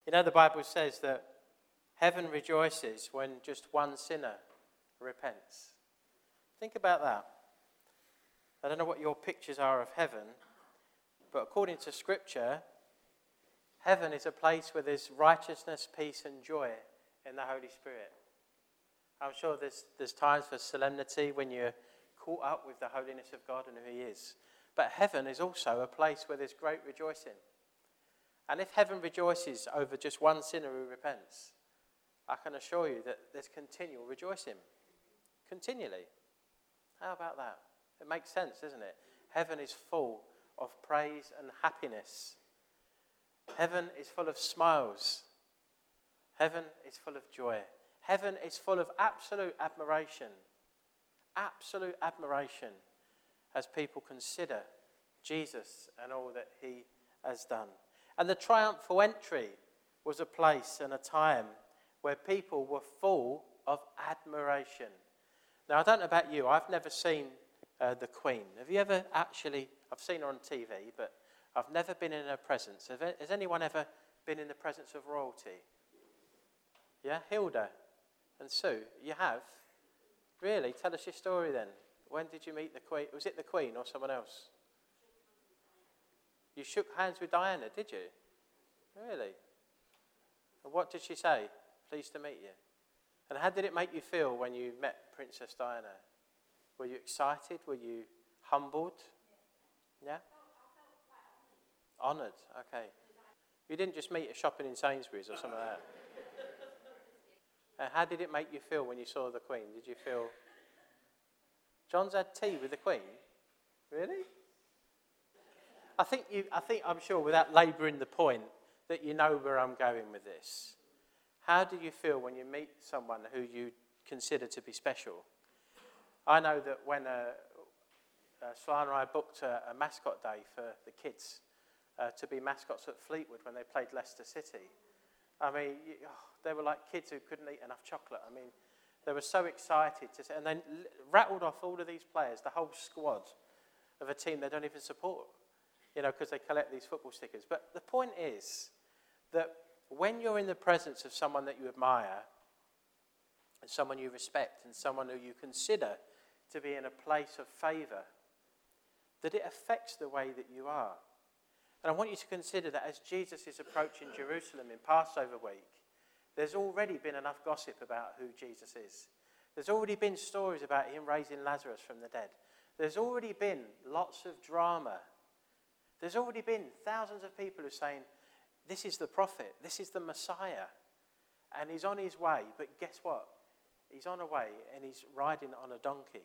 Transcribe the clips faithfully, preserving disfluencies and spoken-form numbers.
You know, the Bible says that heaven rejoices when just one sinner repents. Think about that. I don't know what your pictures are of heaven, but according to Scripture, heaven is a place where there's righteousness, peace and joy in the Holy Spirit. I'm sure there's, there's times for solemnity when you're caught up with the holiness of God and who he is. But heaven is also a place where there's great rejoicing. And if heaven rejoices over just one sinner who repents, I can assure you that there's continual rejoicing. Continually. How about that? It makes sense, doesn't it? Heaven is full of praise and happiness. Heaven is full of smiles. Heaven is full of joy. Heaven is full of absolute admiration. Absolute admiration as people consider Jesus and all that he has done. And the triumphal entry was a place and a time where people were full of admiration. Now, I don't know about you, I've never seen uh, the Queen. Have you ever actually, I've seen her on T V, but I've never been in her presence. Have, has anyone ever been in the presence of royalty? Yeah, Hilda and Sue, you have? Really? Tell us your story then. When did you meet the Queen? Was it the Queen or someone else? You shook hands with Diana, did you? Really? And what did she say? Pleased to meet you. And how did it make you feel when you met Princess Diana? Were you excited? Were you humbled? Yeah? Honoured, okay. You didn't just meet her shopping in Sainsbury's or something like that. And how did it make you feel when you saw the Queen? Did you feel... John's had tea with the Queen? Really? I think you. I think I'm sure, without labouring the point, that you know where I'm going with this. How do you feel when you meet someone who you consider to be special? I know that when uh, uh, Solana and I booked a, a mascot day for the kids uh, to be mascots at Fleetwood when they played Leicester City. I mean, you, oh, they were like kids who couldn't eat enough chocolate. I mean, they were so excited to see, and then rattled off all of these players, the whole squad of a team they don't even support, you know, because they collect these football stickers. But the point is that when you're in the presence of someone that you admire, and someone you respect, and someone who you consider to be in a place of favour, that it affects the way that you are. And I want you to consider that as Jesus is approaching Jerusalem in Passover week, there's already been enough gossip about who Jesus is. There's already been stories about him raising Lazarus from the dead. There's already been lots of drama. There's already been thousands of people who are saying, this is the prophet, this is the Messiah, and he's on his way. But guess what? He's on a way and he's riding on a donkey.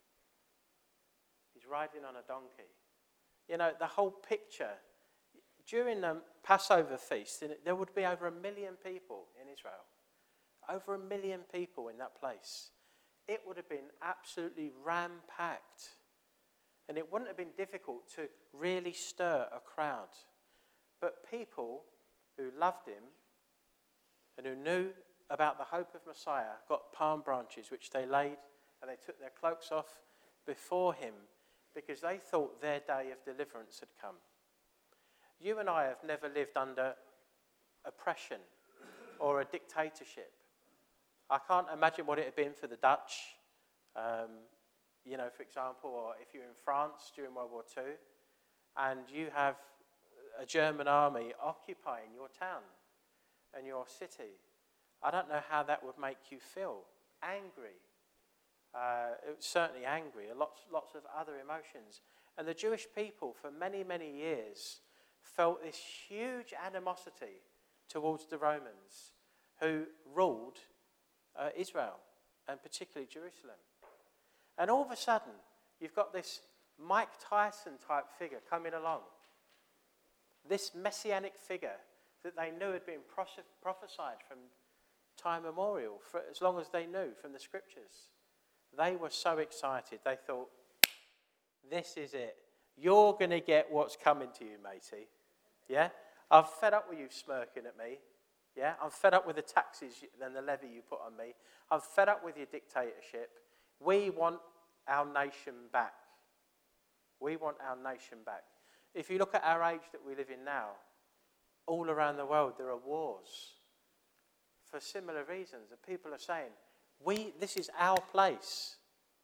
He's riding on a donkey. You know, the whole picture... During the Passover feast, there would be over a million people in Israel. Over a million people in that place. It would have been absolutely ram-packed. And it wouldn't have been difficult to really stir a crowd. But people who loved him and who knew about the hope of Messiah got palm branches which they laid, and they took their cloaks off before him because they thought their day of deliverance had come. You and I have never lived under oppression or a dictatorship. I can't imagine what it had been for the Dutch, um, you know, for example, or if you're in France during World War Two, and you have a German army occupying your town and your city. I don't know how that would make you feel. Angry. Uh, it was certainly angry. Lots, lots of other emotions. And the Jewish people, for many, many years, felt this huge animosity towards the Romans who ruled uh, Israel, and particularly Jerusalem. And all of a sudden, you've got this Mike Tyson type figure coming along. This messianic figure that they knew had been prophes- prophesied from time immemorial, for as long as they knew from the scriptures. They were so excited. They thought, this is it. You're going to get what's coming to you, matey. Yeah? I'm fed up with you smirking at me. Yeah? I'm fed up with the taxes and the levy you put on me. I'm fed up with your dictatorship. We want our nation back. We want our nation back. If you look at our age that we live in now, all around the world there are wars for similar reasons. And people are saying, "We, this is our place.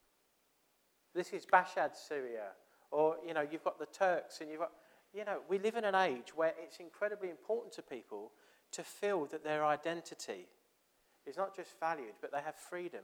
This is Bashad, Syria." Or, you know, you've got the Turks and you've got, you know, we live in an age where it's incredibly important to people to feel that their identity is not just valued, but they have freedom.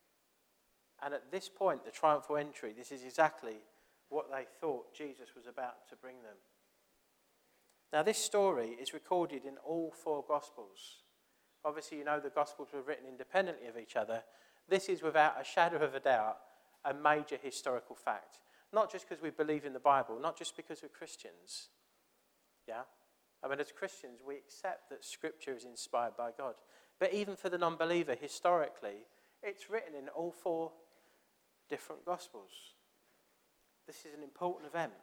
And at this point, the triumphal entry, this is exactly what they thought Jesus was about to bring them. Now, this story is recorded in all four Gospels. Obviously, you know the Gospels were written independently of each other. This is, without a shadow of a doubt, a major historical fact. Not just because we believe in the Bible, not just because we're Christians. Yeah? I mean, as Christians, we accept that Scripture is inspired by God. But even for the non-believer, historically, it's written in all four different Gospels. This is an important event.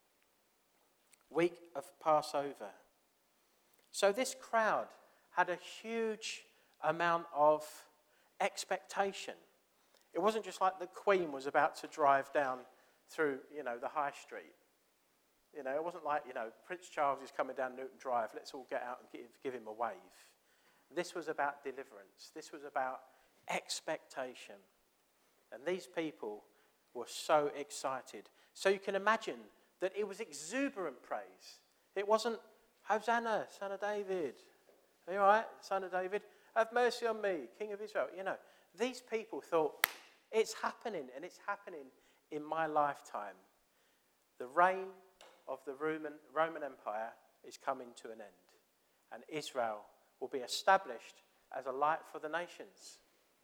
Week of Passover. So this crowd had a huge amount of expectation. It wasn't just like the Queen was about to drive down through, you know, the high street. You know, it wasn't like, you know, Prince Charles is coming down Newton Drive, let's all get out and give, give him a wave. This was about deliverance. This was about expectation. And these people were so excited. So you can imagine that it was exuberant praise. It wasn't, "Hosanna, Son of David. Are you all right, Son of David? Have mercy on me, King of Israel." You know, these people thought, it's happening, and it's happening in my lifetime. The reign of the Roman, Roman Empire is coming to an end, and Israel will be established as a light for the nations.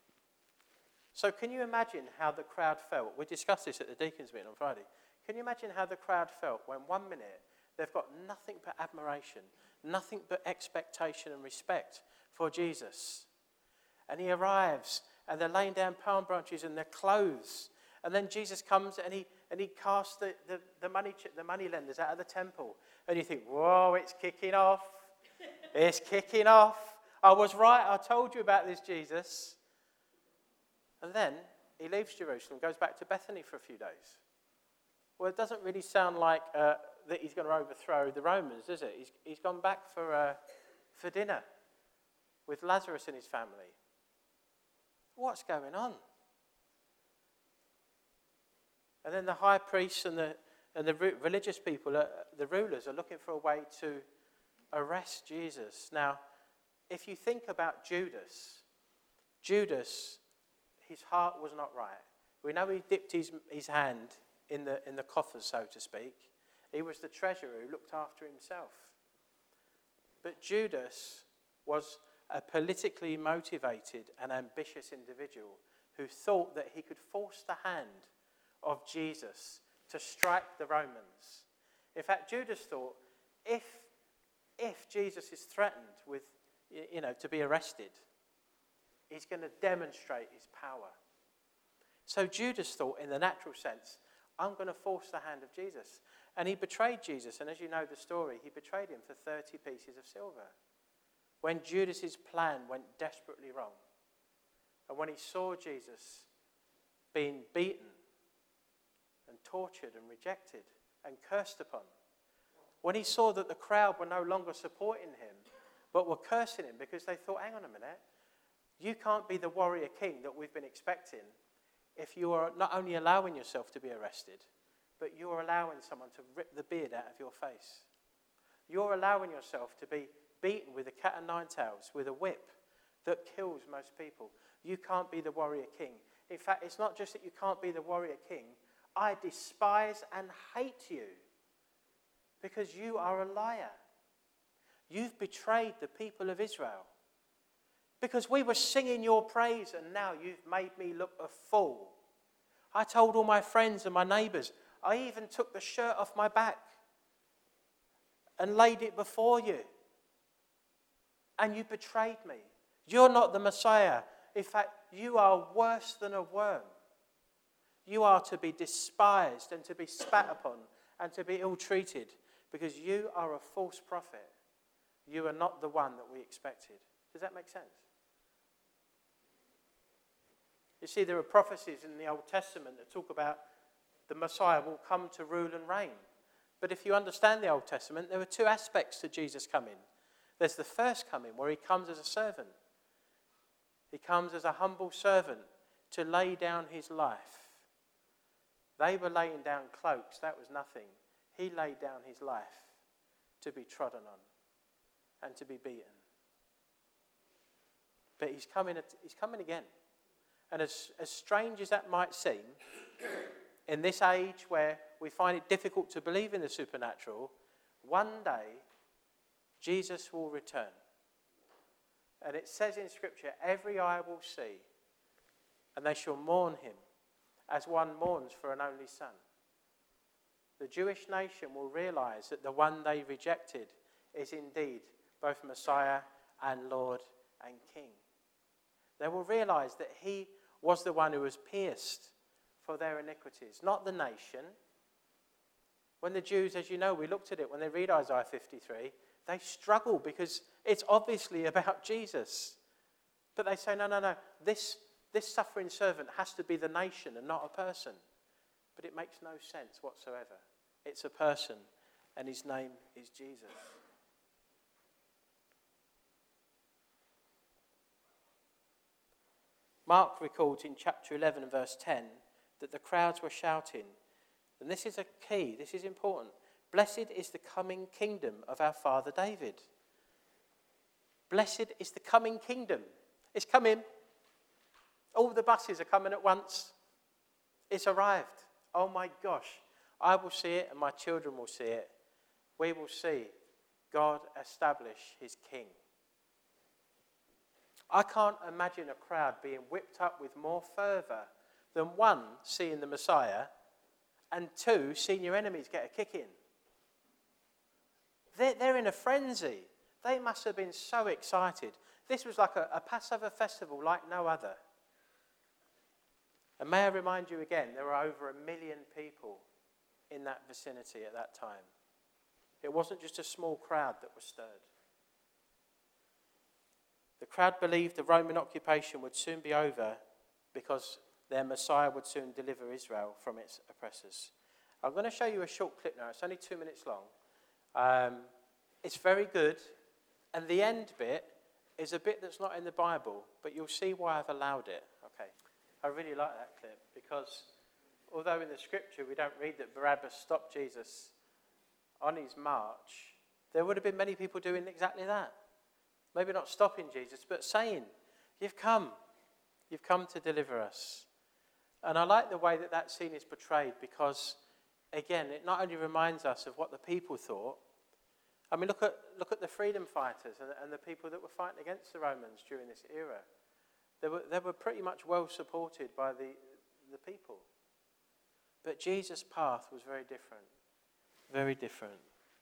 So can you imagine how the crowd felt? We discussed this at the deacons meeting on Friday. Can you imagine how the crowd felt when one minute they've got nothing but admiration, nothing but expectation and respect for Jesus? And he arrives, and they're laying down palm branches in their clothes. And then Jesus comes and he and he casts the, the, the money the money lenders out of the temple. And you think, whoa, it's kicking off. It's kicking off. I was right. I told you about this, Jesus. And then he leaves Jerusalem, goes back to Bethany for a few days. Well, it doesn't really sound like uh, that he's going to overthrow the Romans, does it? He's, he's gone back for, uh, for dinner with Lazarus and his family. What's going on? And then the high priests and the and the religious people, are, the rulers, are looking for a way to arrest Jesus. Now, if you think about Judas, Judas, his heart was not right. We know he dipped his, his hand in the in the coffers, so to speak. He was the treasurer who looked after himself. But Judas was a politically motivated and ambitious individual who thought that he could force the hand of Jesus to strike the Romans. In fact, Judas thought, if if Jesus is threatened with, you know, to be arrested, he's going to demonstrate his power. So Judas thought, in the natural sense, I'm going to force the hand of Jesus. And he betrayed Jesus, and as you know the story, he betrayed him for thirty pieces of silver. When Judas's plan went desperately wrong, and when he saw Jesus being beaten and tortured and rejected and cursed upon, when he saw that the crowd were no longer supporting him, but were cursing him because they thought, hang on a minute, you can't be the warrior king that we've been expecting if you are not only allowing yourself to be arrested, but you're allowing someone to rip the beard out of your face. You're allowing yourself to be beaten with a cat o' nine tails, with a whip that kills most people. You can't be the warrior king. In fact, it's not just that you can't be the warrior king. I despise and hate you because you are a liar. You've betrayed the people of Israel because we were singing your praise and now you've made me look a fool. I told all my friends and my neighbours. I even took the shirt off my back and laid it before you. And you betrayed me. You're not the Messiah. In fact, you are worse than a worm. You are to be despised and to be spat upon and to be ill-treated because you are a false prophet. You are not the one that we expected. Does that make sense? You see, there are prophecies in the Old Testament that talk about the Messiah will come to rule and reign. But if you understand the Old Testament, there were two aspects to Jesus coming. There's the first coming where he comes as a servant. He comes as a humble servant to lay down his life. They were laying down cloaks. That was nothing. He laid down his life to be trodden on and to be beaten. But he's coming, he's coming again. And as, as strange as that might seem, in this age where we find it difficult to believe in the supernatural, one day Jesus will return. And it says in Scripture, every eye will see, and they shall mourn him as one mourns for an only son. The Jewish nation will realize that the one they rejected is indeed both Messiah and Lord and King. They will realize that he was the one who was pierced for their iniquities, not the nation. When the Jews, as you know, we looked at it, when they read Isaiah fifty-three, they struggle because it's obviously about Jesus. But they say, no, no, no, this, this suffering servant has to be the nation and not a person. But it makes no sense whatsoever. It's a person, and his name is Jesus. Mark records in chapter eleven and verse ten that the crowds were shouting, and this is a key, this is important, blessed is the coming kingdom of our father David. Blessed is the coming kingdom. It's coming. All the buses are coming at once. It's arrived. Oh my gosh. I will see it and my children will see it. We will see God establish his king. I can't imagine a crowd being whipped up with more fervour than one, seeing the Messiah, and two, seeing your enemies get a kick in. They're, they're in a frenzy. They must have been so excited. This was like a, a Passover festival like no other. And may I remind you again, there were over a million people in that vicinity at that time. It wasn't just a small crowd that was stirred. The crowd believed the Roman occupation would soon be over because their Messiah would soon deliver Israel from its oppressors. I'm going to show you a short clip now. It's only two minutes long. Um, it's very good. And the end bit is a bit that's not in the Bible, but you'll see why I've allowed it. Okay. I really like that clip because although in the scripture we don't read that Barabbas stopped Jesus on his march, there would have been many people doing exactly that. Maybe not stopping Jesus, but saying, you've come. You've come to deliver us. And I like the way that that scene is portrayed because, again, it not only reminds us of what the people thought. I mean, look at look at the freedom fighters and, and the people that were fighting against the Romans during this era. They were, they were pretty much well supported by the, the people. But Jesus' path was very different. Very different.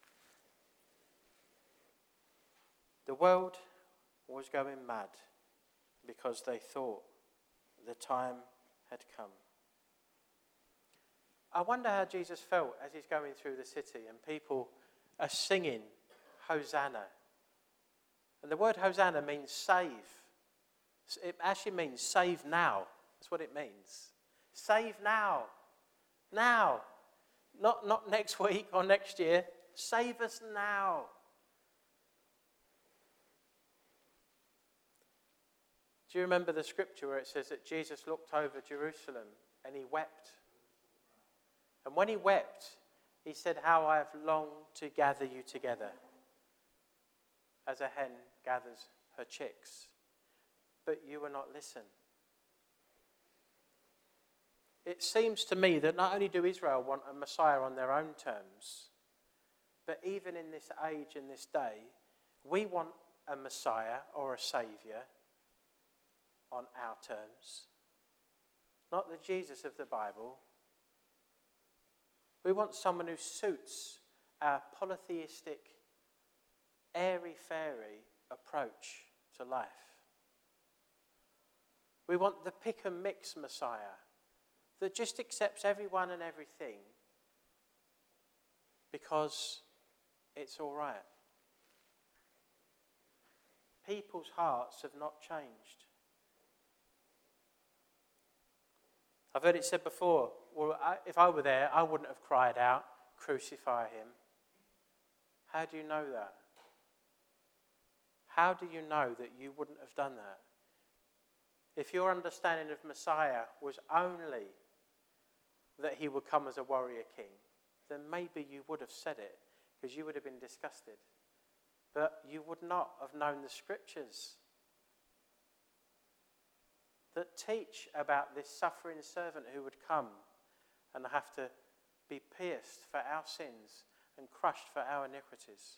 The world was going mad because they thought the time had come. I wonder how Jesus felt as he's going through the city and people are singing Hosanna. And the word Hosanna means save. It actually means save now. That's what it means. Save now. Now. Not, not next week or next year. Save us now. Do you remember the scripture where it says that Jesus looked over Jerusalem and he wept? And when he wept, he said, how I have longed to gather you together as a hen gathers her chicks. But you will not listen. It seems to me that not only do Israel want a Messiah on their own terms, but even in this age and this day, we want a Messiah or a Saviour on our terms. Not the Jesus of the Bible. We want someone who suits our polytheistic, airy-fairy approach to life. We want the pick-and-mix Messiah that just accepts everyone and everything because it's all right. People's hearts have not changed. I've heard it said before, well, I, if I were there, I wouldn't have cried out, crucify him. How do you know that? how do you know that you wouldn't have done that? If your understanding of Messiah was only that he would come as a warrior king, then maybe you would have said it because you would have been disgusted. But you would not have known the scriptures that teach about this suffering servant who would come and have to be pierced for our sins and crushed for our iniquities.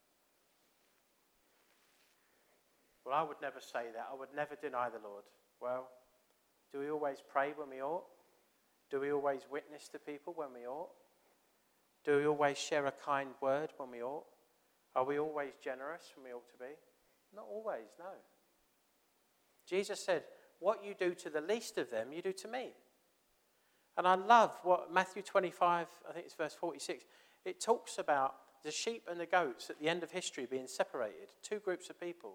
Well, I would never say that. I would never deny the Lord. Well, do we always pray when we ought? Do we always witness to people when we ought? Do we always share a kind word when we ought? Are we always generous when we ought to be? Not always, no. Jesus said, what you do to the least of them, you do to me. And I love what Matthew twenty-five, I think it's verse forty-six, it talks about the sheep and the goats at the end of history being separated, two groups of people.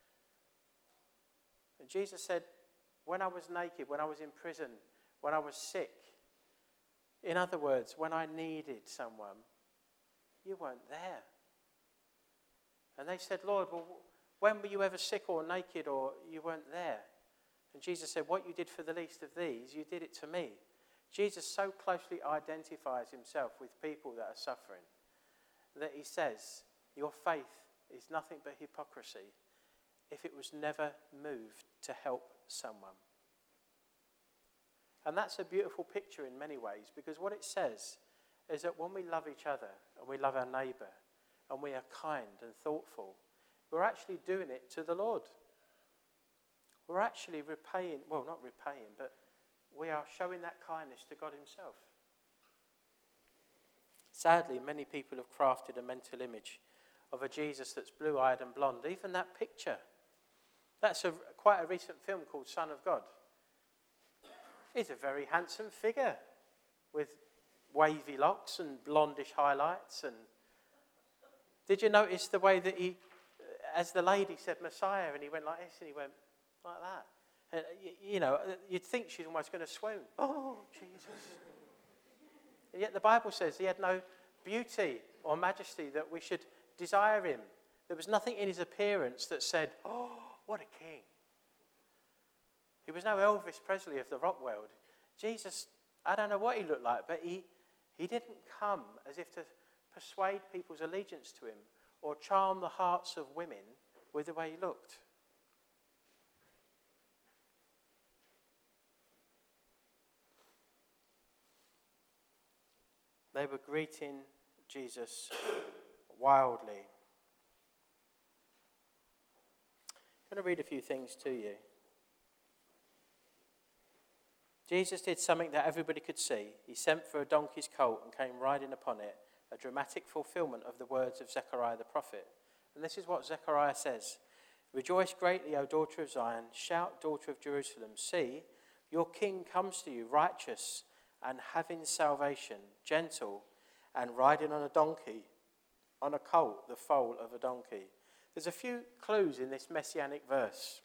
And Jesus said, when I was naked, when I was in prison, when I was sick, in other words, when I needed someone, you weren't there. And they said, Lord, well, when were you ever sick or naked or you weren't there? And Jesus said, what you did for the least of these, you did it to me. Jesus so closely identifies himself with people that are suffering that he says, your faith is nothing but hypocrisy if it was never moved to help someone. And that's a beautiful picture in many ways, because what it says is that when we love each other and we love our neighbour and we are kind and thoughtful, we're actually doing it to the Lord. We're actually repaying, well, not repaying, but we are showing that kindness to God himself. Sadly, many people have crafted a mental image of a Jesus that's blue-eyed and blonde. Even that picture. That's a, quite a recent film called Son of God. He's a very handsome figure with wavy locks and blondish highlights. And did you notice the way that he, as the lady said Messiah, and he went like this and he went like that? And, you, you know, you'd think she's almost going to swoon. Oh, Jesus. And yet the Bible says he had no beauty or majesty that we should desire him. There was nothing in his appearance that said, oh, what a king. He was no Elvis Presley of the rock world. Jesus, I don't know what he looked like, but he, he didn't come as if to persuade people's allegiance to him or charm the hearts of women with the way he looked. They were greeting Jesus wildly. I'm going to read a few things to you. Jesus did something that everybody could see. He sent for a donkey's colt and came riding upon it, a dramatic fulfillment of the words of Zechariah the prophet. And this is what Zechariah says. Rejoice greatly, O daughter of Zion. Shout, daughter of Jerusalem. See, your king comes to you, righteous and having salvation, gentle and riding on a donkey, on a colt, the foal of a donkey. There's a few clues in this messianic verse.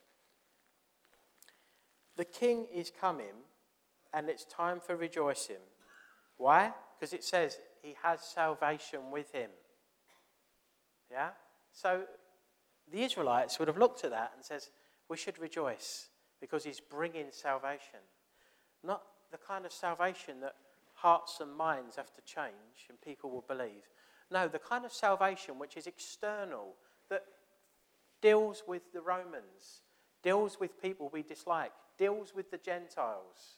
The king is coming, and it's time for rejoicing. Why? Because it says he has salvation with him. Yeah? So the Israelites would have looked at that and says, we should rejoice because he's bringing salvation. Not the kind of salvation that hearts and minds have to change and people will believe. No, the kind of salvation which is external, that deals with the Romans, deals with people we dislike, deals with the Gentiles.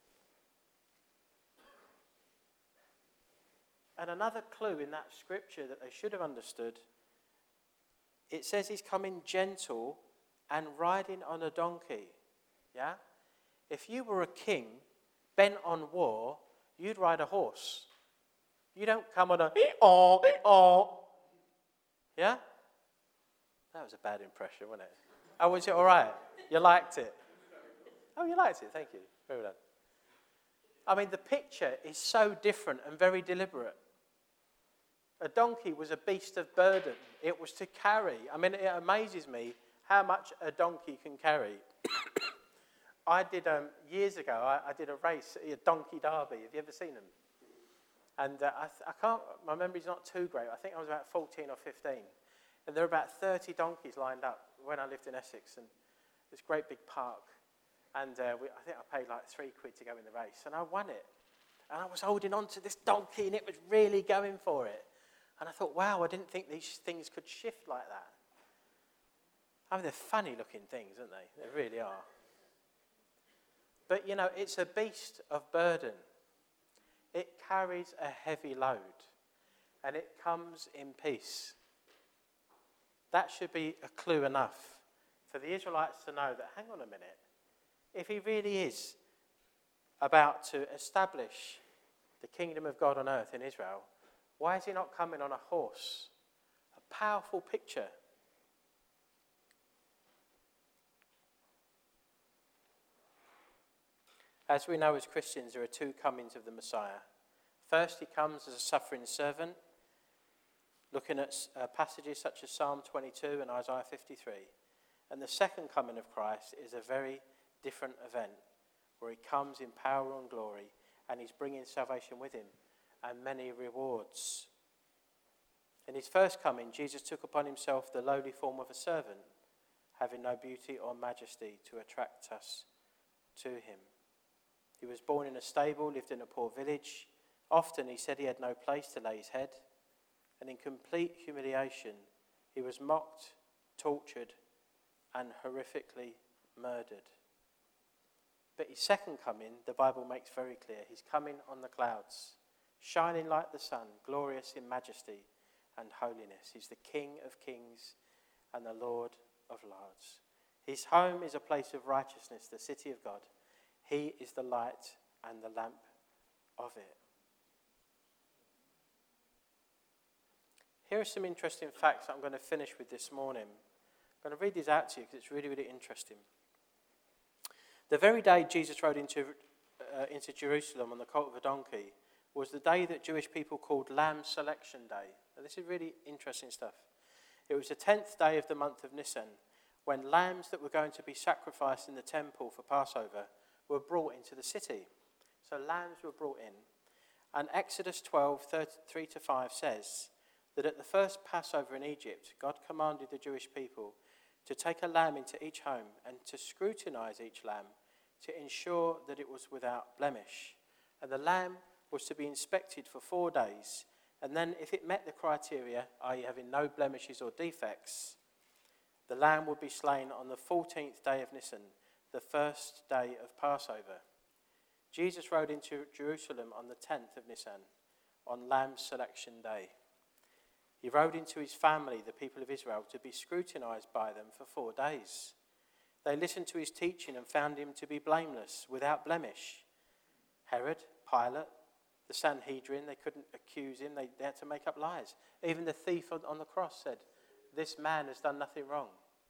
And another clue in that scripture that they should have understood, it says he's coming gentle and riding on a donkey. Yeah? If you were a king bent on war, you'd ride a horse. You don't come on a oh oh. Yeah? That was a bad impression, wasn't it? Oh, was it all right? You liked it? Oh, you liked it. Thank you. Very well done. I mean, the picture is so different and very deliberate. A donkey was a beast of burden. It was to carry. I mean, it amazes me how much a donkey can carry. I did, um, years ago, I, I did a race, a donkey derby. Have you ever seen them? And uh, I, th- I can't, my memory's not too great. I think I was about fourteen or fifteen. And there were about thirty donkeys lined up when I lived in Essex, and this great big park. And uh, we, I think I paid like three quid to go in the race, and I won it. And I was holding on to this donkey, and it was really going for it. And I thought, wow, I didn't think these things could shift like that. I mean, they're funny-looking things, aren't they? They really are. But, you know, it's a beast of burden. It carries a heavy load, and it comes in peace. That should be a clue enough for the Israelites to know that, hang on a minute, if he really is about to establish the kingdom of God on earth in Israel, why is he not coming on a horse? A powerful picture. As we know as Christians, there are two comings of the Messiah. First, he comes as a suffering servant, looking at uh, passages such as Psalm twenty-two and Isaiah fifty-three. And the second coming of Christ is a very different event, where he comes in power and glory, and he's bringing salvation with him and many rewards. In his first coming, Jesus took upon himself the lowly form of a servant, having no beauty or majesty to attract us to him. He was born in a stable, lived in a poor village. Often he said he had no place to lay his head. And in complete humiliation, he was mocked, tortured, and horrifically murdered. But his second coming, the Bible makes very clear, he's coming on the clouds, shining like the sun, glorious in majesty and holiness. He's the King of kings and the Lord of lords. His home is a place of righteousness, the city of God. He is the light and the lamp of it. Here are some interesting facts that I'm going to finish with this morning. I'm going to read these out to you because it's really, really interesting. The very day Jesus rode into, uh, into Jerusalem on the colt of a donkey was the day that Jewish people called Lamb Selection Day. Now, this is really interesting stuff. It was the tenth day of the month of Nisan, when lambs that were going to be sacrificed in the temple for Passover were brought into the city. So lambs were brought in. And Exodus twelve, three to five says that at the first Passover in Egypt, God commanded the Jewish people to take a lamb into each home and to scrutinize each lamb to ensure that it was without blemish. And the lamb was to be inspected for four days, and then if it met the criteria, that is having no blemishes or defects, the lamb would be slain on the fourteenth day of Nisan, the first day of Passover. Jesus rode into Jerusalem on the tenth of Nisan, on Lamb Selection Day. He rode into his family, the people of Israel, to be scrutinized by them for four days. They listened to his teaching and found him to be blameless, without blemish. Herod, Pilate, the Sanhedrin, they couldn't accuse him. They, they had to make up lies. Even the thief on, on the cross said, "This man has done nothing wrong."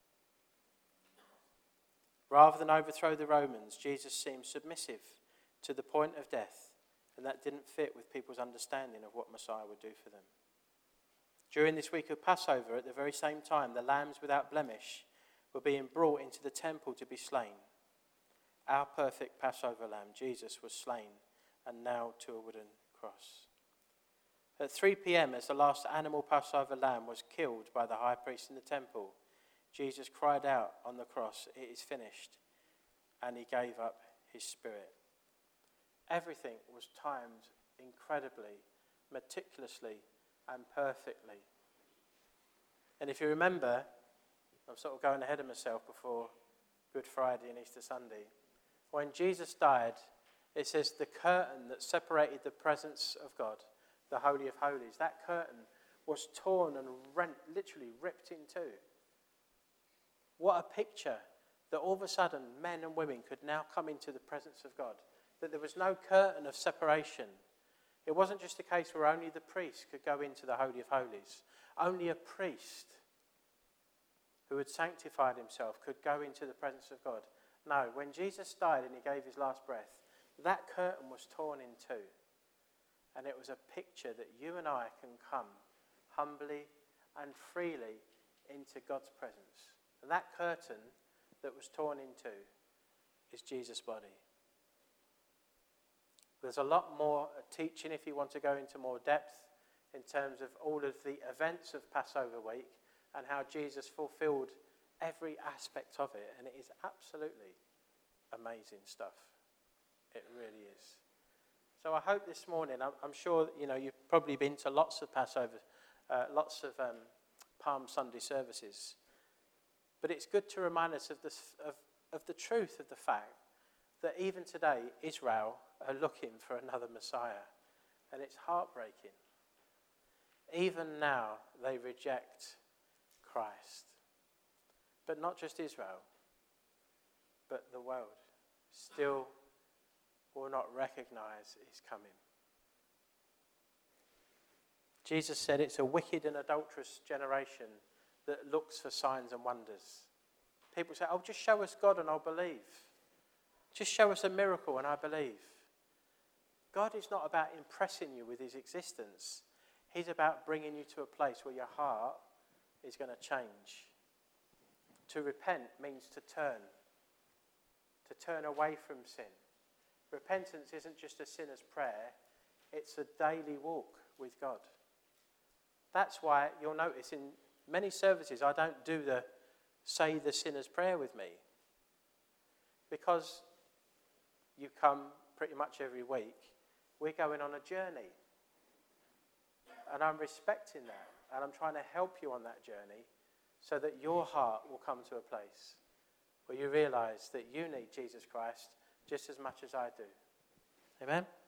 Rather than overthrow the Romans, Jesus seemed submissive to the point of death, and that didn't fit with people's understanding of what Messiah would do for them. During this week of Passover, at the very same time, the lambs without blemish were being brought into the temple to be slain. Our perfect Passover lamb, Jesus, was slain and nailed to a wooden cross. At three p.m., as the last animal Passover lamb was killed by the high priest in the temple, Jesus cried out on the cross, "It is finished," and he gave up his spirit. Everything was timed incredibly, meticulously, and perfectly. And if you remember, I'm sort of going ahead of myself before Good Friday and Easter Sunday. When Jesus died, it says the curtain that separated the presence of God, the Holy of Holies, that curtain was torn and rent, literally ripped in two. What a picture that all of a sudden men and women could now come into the presence of God. That there was no curtain of separation. It wasn't just a case where only the priest could go into the Holy of Holies. Only a priest who had sanctified himself could go into the presence of God. No, when Jesus died and he gave his last breath, that curtain was torn in two. And it was a picture that you and I can come humbly and freely into God's presence. And that curtain that was torn in two is Jesus' body. There's a lot more teaching if you want to go into more depth in terms of all of the events of Passover week and how Jesus fulfilled every aspect of it. And it is absolutely amazing stuff. It really is. So I hope this morning, I'm, I'm sure you know you've probably been to lots of Passover, uh, lots of um, Palm Sunday services. But it's good to remind us of, this, of, of the truth of the fact that even today, Israel are looking for another Messiah. And it's heartbreaking. Even now, they reject Christ. But not just Israel, but the world still will not recognize his coming. Jesus said it's a wicked and adulterous generation that looks for signs and wonders. People say, oh, just show us God and I'll believe. Just show us a miracle and I believe. God is not about impressing you with his existence. He's about bringing you to a place where your heart is going to change. To repent means to turn. To turn away from sin. Repentance isn't just a sinner's prayer. It's a daily walk with God. That's why you'll notice in many services I don't do the say the sinner's prayer with me. Because you come pretty much every week. We're going on a journey. And I'm respecting that. And I'm trying to help you on that journey so that your heart will come to a place where you realize that you need Jesus Christ just as much as I do. Amen?